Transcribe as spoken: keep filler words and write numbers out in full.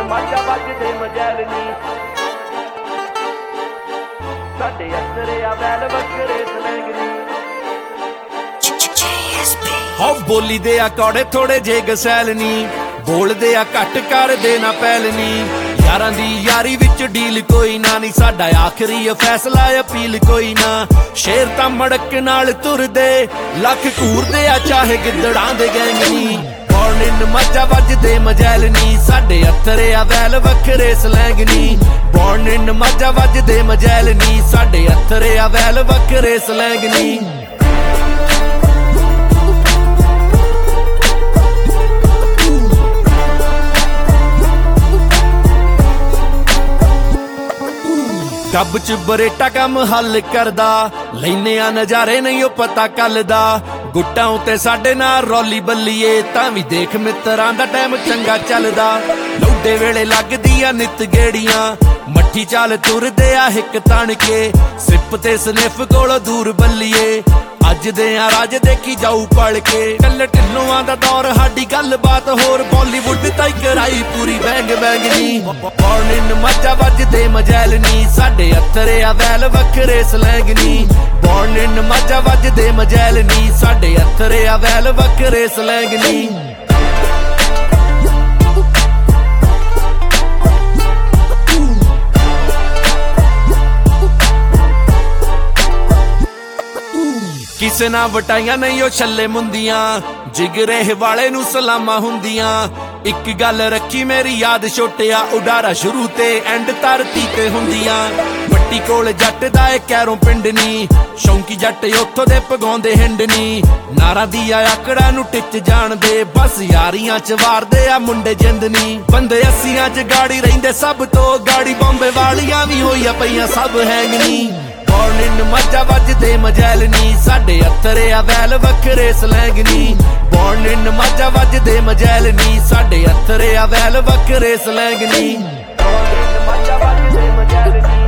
ਮਾਝਾ ਵੱਜਦੇ ਮਜੈਲ ਨੀ ਸਾਡੇ ਅਸਰੇ ਆ ਵੈਲ ਵੱਖਰੇ ਸਲੈਂਗ ਨੀ ਹੋ ਬੋਲੀ ਦੇ ਆ ਕੌੜੇ ਥੋੜੇ ਜੇ ਗਸੈਲ ਨੀ ਬੋਲਦੇ ਆ ਘੱਟ ਕਰਦੇ ਨਾ ਪੈਲ ਨੀ ਯਾਰਾਂ ਦੀ ਯਾਰੀ ਵਿੱਚ ਡੀਲ ਕੋਈ ਨਾ ਨੀ ਸਾਡਾ ਆਖਰੀ ਫੈਸਲਾ ਅਪੀਲ ਕੋਈ ਨਾ ਸ਼ੇਰ ਤਾਂ ਮੜਕ ਨਾਲ ਤੁਰਦੇ ਲੱਖ ਘੂਰਦੇ ਆ ਚਾਹੇ ਗਿੱਦੜਾਂ ਦੇ ਗੈਂਗ ਨੀ ਬੌਰਨ ਇਨ ਮਾਝਾ ਵੱਜਦੇ ਮਜੈਲ ਨੀ ਸਾਡੇ ਅਥਰੇ ਆ ਵੈਲ ਵੱਖਰੇ ਸਲੈਂਗ ਨੀ ਬੌਰਨ ਇਨ ਮਾਝਾ ਵੱਜਦੇ ਮਜੈਲ ਨੀ ਸਾਡੇ ਅਥਰੇ ਆ ਵੈਲ ਵੱਖਰੇ ਸਲੈਂਗ ਨੀ ਕੱਬ ਚ ਬਰੇਟਾ ਕੰਮ ਹੱਲ ਕਰਦਾ ਲੈਨੇ ਆ ਨਜ਼ਾਰੇ ਨਹੀਂ ਉਹ ਪਤਾ ਕੱਲ ਦਾ ਗੁੱਟਾਂ ਉਤੇ ਸਾਡੇ ਨਾਲ ਰੌਲੀ ਬੱਲੀਏ ਤਾਂ ਵੀ ਦੇਖ ਮਿੱਤਰਾਂ ਦਾ ਟਾਈਮ ਚੰਗਾ ਚੱਲਦਾ ਲੌਡੇ ਵੇਲੇ ਲੱਗਦੀ ਆ ਨਿੱਤ ਗੇੜੀਆਂ ਮੱਠੀ ਚਾਲ ਤੁਰਦੇ ਆ ਹਿੱਕ ਤਣ ਕੇ ਸਿਪ ਤੇ ਸਨਿਫ ਕੋਲੋਂ ਦੂਰ ਬੱਲੀਏ ਅੱਜ ਦੇ ਆ ਰਾਜ ਦੇਖੀ ਜਾਊ ਪੜ ਕੇ ਕੱਲ ਢਿੱਲੋਂ ਦਾ ਦੌਰ ਸਾਡੀ ਗੱਲਬਾਤ ਹੋਰ ਬਾਲੀਵੁੱਡ ਤਾਈ ਕਰਾਈ ਪੂਰੀ ਬੈਂਗ ਬੈਂਗ ਨੀ ਬੌਰਨ ਇਨ ਮਾਝਾ ਵੱਜਦੇ ਮਜੈਲ ਨੀ ਸਾਡੇ ਅਥਰੇ ਆ ਵੈਲ ਵੱਖਰੇ ਸਲੈਂਗ ਨੀ ਬੌਰਨ ਇਨ ਮਾਝਾ ਵੱਜਦੇ ਮਜੈਲ ਨੀ ਸਾਡੇ ਅਥਰੇ ਆ ਵੈਲ ਵੱਖਰੇ ਸਲੈਂਗ ਨੀ ਕਿਸੇ ਨਾ ਵਟਾਈਆਂ ਨਹੀਂ ਉਹ ਛੱਲੇ ਮੁੰਦੀਆਂ ਜਿਗਰੇ ਵਾਲੇ ਨੂੰ ਸਲਾਮਾਂ ਹੁੰਦੀਆਂ ਇੱਕ ਗੱਲ ਰੱਖੀ ਮੇਰੀ ਯਾਦ ਛੋਟਿਆ ਉਡਾਰਾ ਸ਼ੁਰੂ ਤੇ ਐਂਡ ਧਰਤੀ ਤੇ ਹੁੰਦੀਆਂ ਮੱਟੀ ਕੋਲ ਜੱਟ ਦਾ ਏ ਕੈਰੋਂ ਪਿੰਡ ਨੀ ਸ਼ੌਂਕੀ ਜੱਟ ਉੱਥੋਂ ਦੇ ਪਗਾਉਂਦੇ ਹਿੰਡ ਨੀ ਨਾਰਾ ਦੀ ਆ ਆਕੜਾ ਨੂੰ ਟਿੱਚ ਜਾਣਦੇ ਬਸ ਯਾਰੀਆਂ ਚ ਵਾਰਦੇ ਆ ਮੁੰਡੇ ਜਿੰਦ ਨੀ ਬੰਦੇ ਅੱਸੀਆਂ ਚ ਗਾੜੀ ਰਹਿੰਦੇ ਸਭ ਤੋਂ ਗਾੜੀ ਬੰਬੇ ਵਾਲੀਆਂ ਵੀ ਹੋਈਆਂ ਪਈਆਂ ਸਭ ਹੈਂਗ ਨੀ ਬੌਰਨ ਇਨ ਮਾਝਾ ਵੱਜਦੇ ਮਜੈਲ ਨੀ ਸਾਡੇ ਅਥਰੇ ਆ ਵੈਲ ਵੱਖਰੇ ਸਲੈਂਗ ਨੀ ਬੌਰਨ ਇਨ ਮਾਝਾ ਵੱਜਦੇ ਮਜੈਲ ਨੀ ਸਾਡੇ ਅਥਰੇ ਆ ਵੈਲ ਵੱਖਰੇ ਸਲੈਂਗ ਨੀ ਮਾਝਾ ਵੱਜਦੇ ਮਜੈਲ ਨੀ